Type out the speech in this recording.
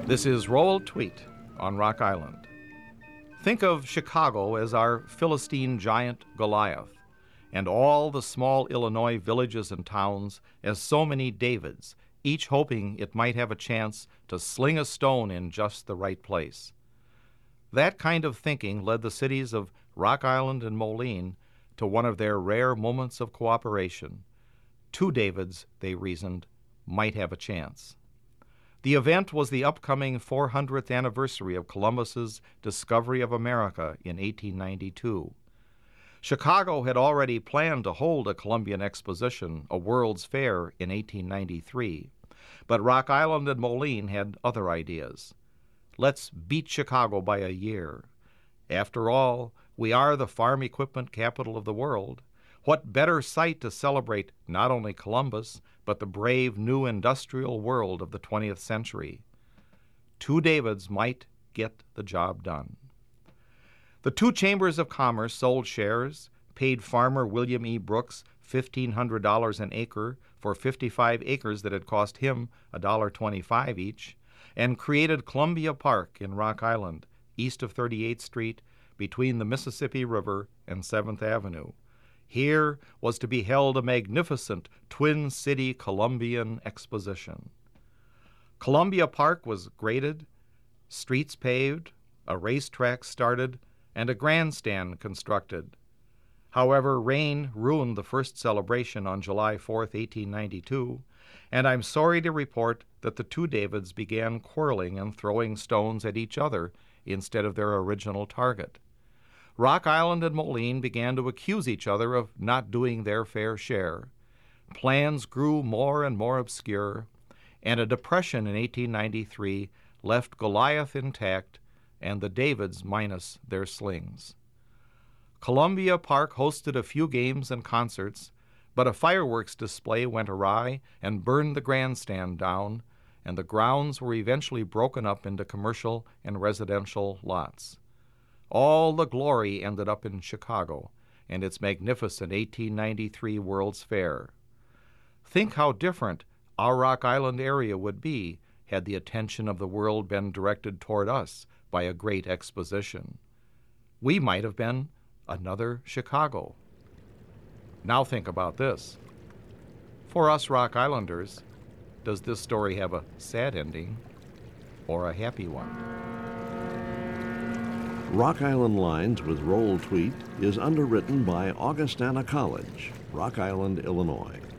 This is Roald Tweet on Rock Island. Think of Chicago as our Philistine giant Goliath, and all the small Illinois villages and towns as so many Davids, each hoping it might have a chance to sling a stone in just the right place. That kind of thinking led the cities of Rock Island and Moline to one of their rare moments of cooperation. Two Davids, they reasoned, might have a chance. The event was the upcoming 400th anniversary of Columbus's discovery of America in 1892. Chicago had already planned to hold a Columbian Exposition, a World's Fair, in 1893, but Rock Island and Moline had other ideas. Let's beat Chicago by a year. After all, we are the farm equipment capital of the world. What better site to celebrate not only Columbus, but the brave new industrial world of the 20th century? Two Davids might get the job done. The two chambers of commerce sold shares, paid farmer William E. Brooks $1,500 an acre for 55 acres that had cost him $1.25 each, and created Columbia Park in Rock Island, east of 38th Street, between the Mississippi River and 7th Avenue. Here was to be held a magnificent Twin City Columbian Exposition. Columbia Park was graded, streets paved, a racetrack started, and a grandstand constructed. However, rain ruined the first celebration on July 4th, 1892, and I'm sorry to report that the two Davids began quarreling and throwing stones at each other instead of their original target. Rock Island and Moline began to accuse each other of not doing their fair share. Plans grew more and more obscure, and a depression in 1893 left Goliath intact and the Davids minus their slings. Columbia Park hosted a few games and concerts, but a fireworks display went awry and burned the grandstand down, and the grounds were eventually broken up into commercial and residential lots. All the glory ended up in Chicago and its magnificent 1893 World's Fair. Think how different our Rock Island area would be had the attention of the world been directed toward us by a great exposition. We might have been another Chicago. Now think about this. For us Rock Islanders, does this story have a sad ending or a happy one? Rock Island Lines with Roald Tweet is underwritten by Augustana College, Rock Island, Illinois.